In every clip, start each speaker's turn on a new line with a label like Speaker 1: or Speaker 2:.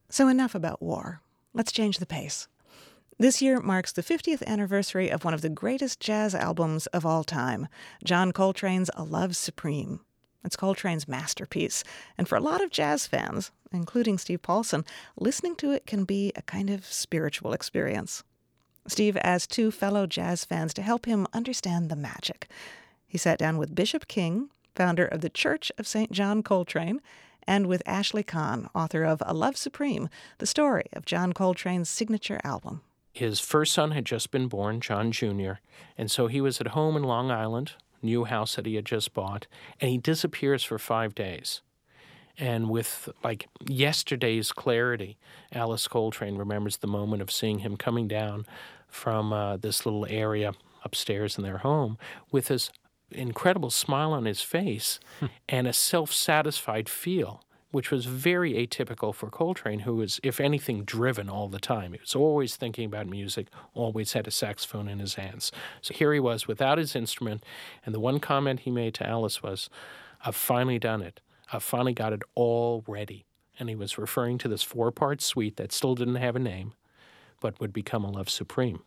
Speaker 1: So enough about war. Let's change the pace. This year marks the 50th anniversary of one of the greatest jazz albums of all time, John Coltrane's A Love Supreme. It's Coltrane's masterpiece, and for a lot of jazz fans, including Steve Paulson, listening to it can be a kind of spiritual experience. Steve asked two fellow jazz fans to help him understand the magic. He sat down with Bishop King, founder of the Church of St. John Coltrane, and with Ashley Kahn, author of A Love Supreme, the story of John Coltrane's signature album.
Speaker 2: His first son had just been born, John Jr., and so he was at home in Long Island, new house that he had just bought, and he disappears for 5 days. And with, yesterday's clarity, Alice Coltrane remembers the moment of seeing him coming down from this little area upstairs in their home with this incredible smile on his face and a self-satisfied feel, which was very atypical for Coltrane, who was, if anything, driven all the time. He was always thinking about music, always had a saxophone in his hands. So here he was without his instrument, and the one comment he made to Alice was, "I've finally done it. I've finally got it all ready." And he was referring to this 4-part suite that still didn't have a name, but would become A Love Supreme.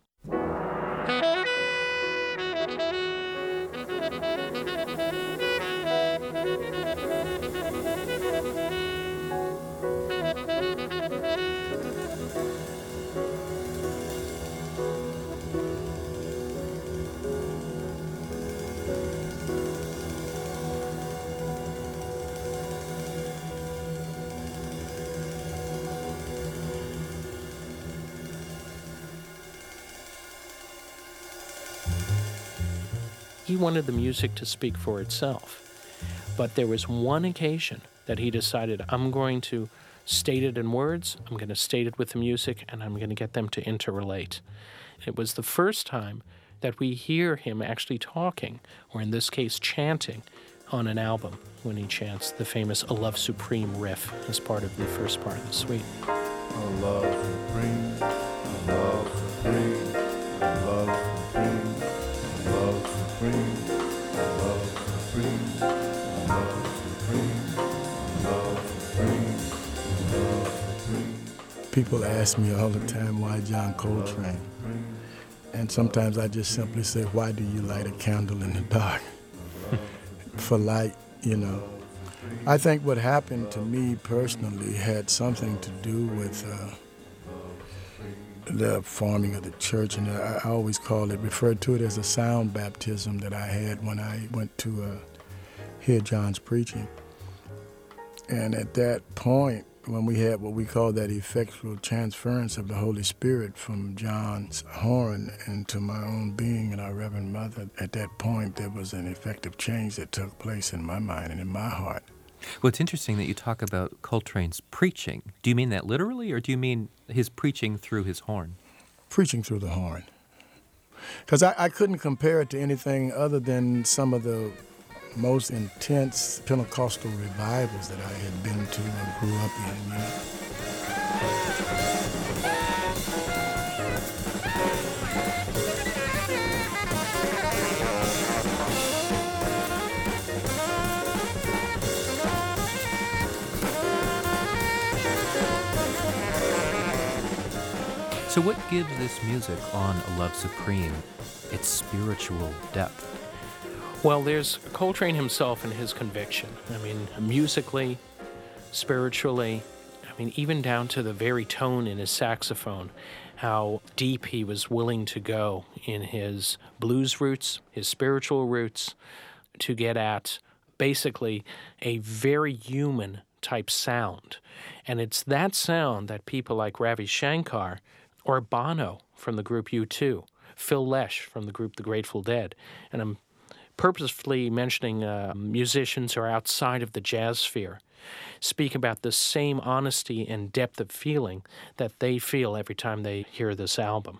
Speaker 2: He wanted the music to speak for itself. But there was one occasion that he decided, I'm going to state it in words, I'm going to state it with the music, and I'm going to get them to interrelate. It was the first time that we hear him actually talking, or in this case chanting, on an album when he chants the famous A Love Supreme riff as part of the first part of the suite.
Speaker 3: A love supreme, a love supreme, a love supreme, a love supreme, a love supreme, a love supreme, a love supreme, a love supreme. People ask me all the time, why John Coltrane? And sometimes I just simply say, why do you light a candle in the dark? For light, you know. I think what happened to me personally had something to do with the forming of the church, and I always referred to it as a sound baptism that I had when I went to hear John's preaching. And at that point, when we had what we call that effectual transference of the Holy Spirit from John's horn into my own being and our Reverend Mother, at that point there was an effective change that took place in my mind and in my heart.
Speaker 4: Well, it's interesting that you talk about Coltrane's preaching. Do you mean that literally, or do you mean his preaching through his horn?
Speaker 3: Preaching through the horn. Because I couldn't compare it to anything other than some of the most intense Pentecostal revivals that I had been to and grew up in, you know.
Speaker 4: So what gives this music on A Love Supreme its spiritual depth?
Speaker 2: Well, there's Coltrane himself and his conviction. I mean, musically, spiritually, even down to the very tone in his saxophone, how deep he was willing to go in his blues roots, his spiritual roots, to get at basically a very human type sound. And it's that sound that people like Ravi Shankar or Bono from the group U2, Phil Lesh from the group The Grateful Dead, and I'm purposefully mentioning musicians who are outside of the jazz sphere, speak about the same honesty and depth of feeling that they feel every time they hear this album.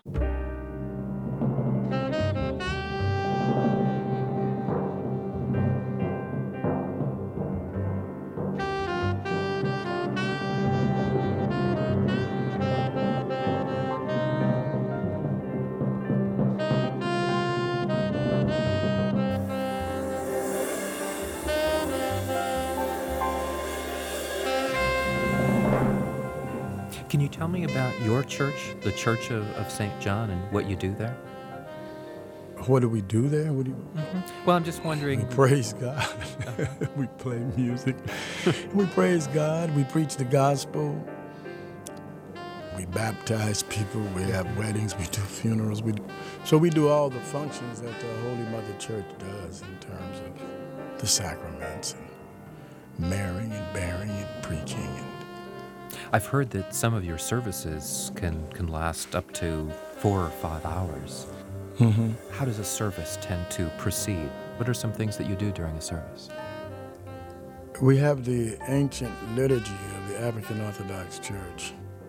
Speaker 4: Can you tell me about your church, the Church of St. John, and what you do there?
Speaker 3: What do we do there?
Speaker 4: Well, I'm just wondering.
Speaker 3: We praise God. We play music. We praise God. We preach the gospel. We baptize people. We have weddings. We do funerals. So we do all the functions that the Holy Mother Church does in terms of the sacraments and marrying and bearing and preaching.
Speaker 4: I've heard that some of your services can last up to 4 or 5 hours.
Speaker 3: Mm-hmm.
Speaker 4: How does a service tend to proceed? What are some things that you do during a service?
Speaker 3: We have the ancient liturgy of the African Orthodox Church,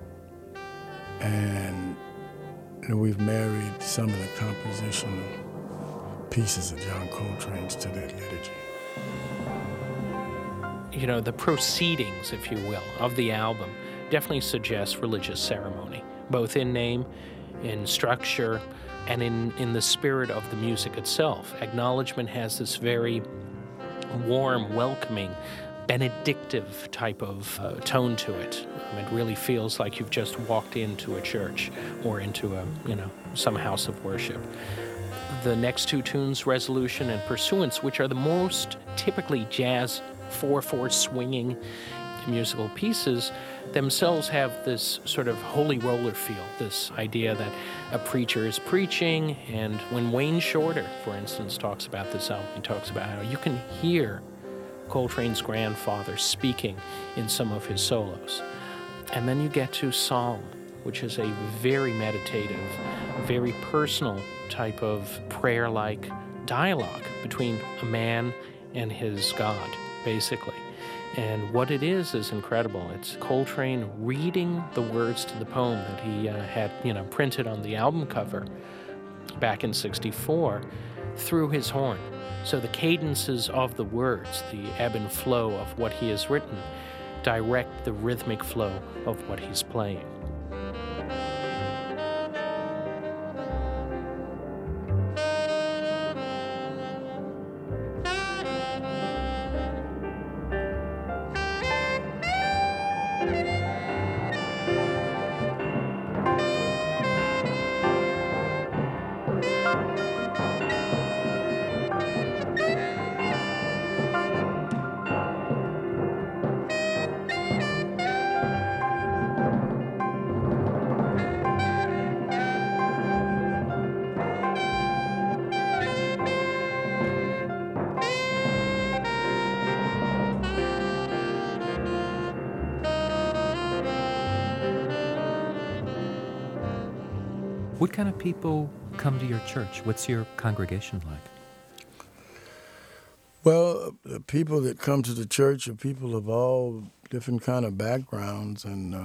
Speaker 3: and we've married some of the compositional pieces of John Coltrane's to that liturgy.
Speaker 2: You know, the proceedings, if you will, of the album definitely suggest religious ceremony, both in name, in structure, and in the spirit of the music itself. Acknowledgement has this very warm, welcoming, benedictive type of tone to it. It really feels like you've just walked into a church or into some house of worship. The next 2 tunes, Resolution and Pursuance, which are the most typically jazz 4/4 swinging musical pieces, themselves have this sort of holy roller feel, this idea that a preacher is preaching. And when Wayne Shorter, for instance, talks about this album, he talks about how you can hear Coltrane's grandfather speaking in some of his solos. And then you get to Psalm, which is a very meditative, very personal type of prayer-like dialogue between a man and his God, basically. And what it is incredible. It's Coltrane reading the words to the poem that he had, printed on the album cover back in '64 through his horn. So the cadences of the words, the ebb and flow of what he has written, direct the rhythmic flow of what he's playing.
Speaker 4: What kind of people come to your church? What's your congregation like?
Speaker 3: Well, the people that come to the church are people of all different kind of backgrounds and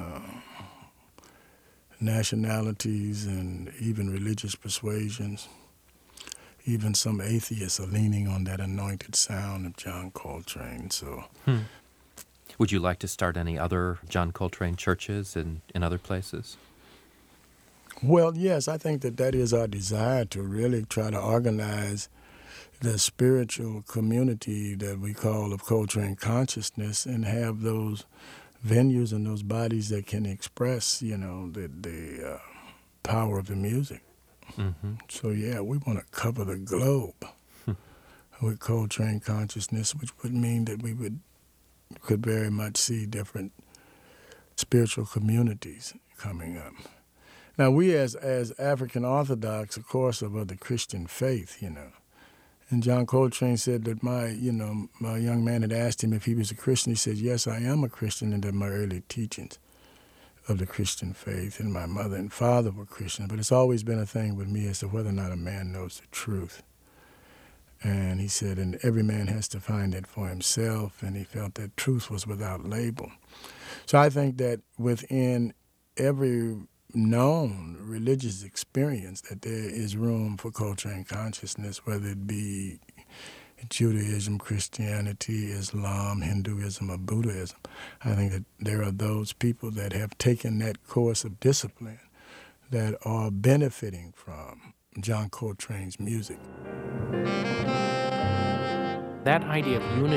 Speaker 3: nationalities and even religious persuasions. Even some atheists are leaning on that anointed sound of John Coltrane. So,
Speaker 4: Would you like to start any other John Coltrane churches in other places?
Speaker 3: well, yes, I think that is our desire, to really try to organize the spiritual community that we call of Coltrane consciousness and have those venues and those bodies that can express, the power of the music.
Speaker 4: Mm-hmm.
Speaker 3: So, yeah, we want to cover the globe with Coltrane consciousness, which would mean that we could very much see different spiritual communities coming up. Now, we as African Orthodox, of course, are of the Christian faith, And John Coltrane said that my young man had asked him if he was a Christian. He said, yes, I am a Christian, and that my early teachings of the Christian faith, and my mother and father were Christian. But it's always been a thing with me as to whether or not a man knows the truth. And he said, and every man has to find it for himself, and he felt that truth was without label. So I think that within every known religious experience that there is room for Coltrane consciousness, whether it be Judaism, Christianity, Islam, Hinduism, or Buddhism. I think that there are those people that have taken that course of discipline that are benefiting from John Coltrane's music.
Speaker 2: That idea of unity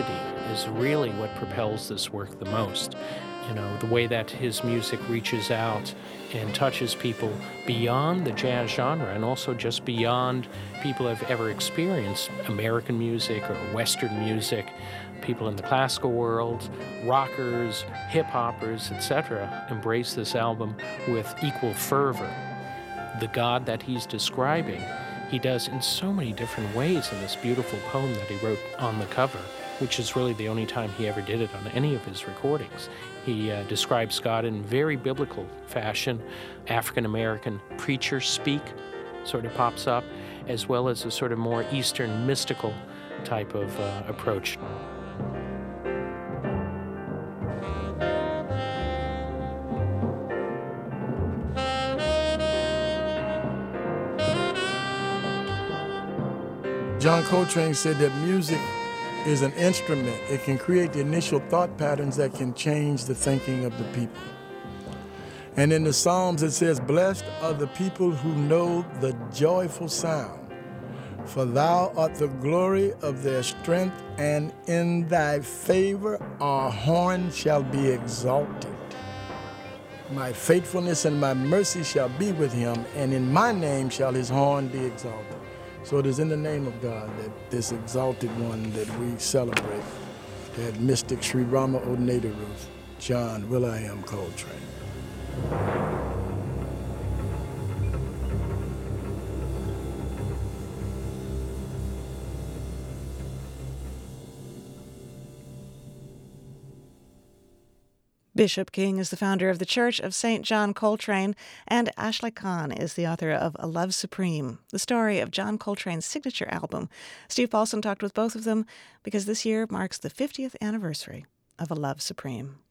Speaker 2: is really what propels this work the most. You know, the way that his music reaches out and touches people beyond the jazz genre and also just beyond people have ever experienced American music or Western music, people in the classical world, rockers, hip-hoppers, etc., embrace this album with equal fervor. The God that he's describing, he does in so many different ways in this beautiful poem that he wrote on the cover, which is really the only time he ever did it on any of his recordings. He describes God in very biblical fashion. African-American preacher speak sort of pops up, as well as a sort of more Eastern mystical type of approach.
Speaker 5: John Coltrane said that music is an instrument. It can create the initial thought patterns that can change the thinking of the people. And in the Psalms it says, "Blessed are the people who know the joyful sound, for thou art the glory of their strength, and in thy favor our horn shall be exalted. My faithfulness and my mercy shall be with him, and in my name shall his horn be exalted." So it is in the name of God that this exalted one that we celebrate, that mystic Sri Rama Odnadaru, John Will.I.Am Coltrane.
Speaker 1: Bishop King is the founder of the Church of St. John Coltrane, and Ashley Kahn is the author of A Love Supreme, the story of John Coltrane's signature album. Steve Paulson talked with both of them because this year marks the 50th anniversary of A Love Supreme.